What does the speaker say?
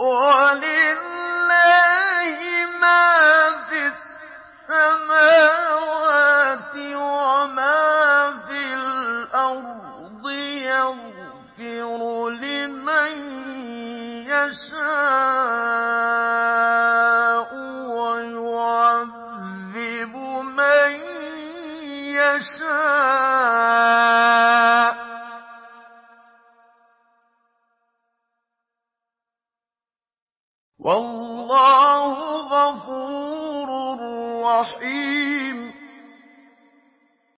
وَلِلَّهِ مَا فِي السَّمَاوَاتِ وَمَا فِي الْأَرْضِ ۚ يَغْفِرُ لِمَن يَشَاءُ وَيُعَذِّبُ مَن يَشَاءُ ۚ وَاللَّهُ غَفُورٌ رَّحِيمٌ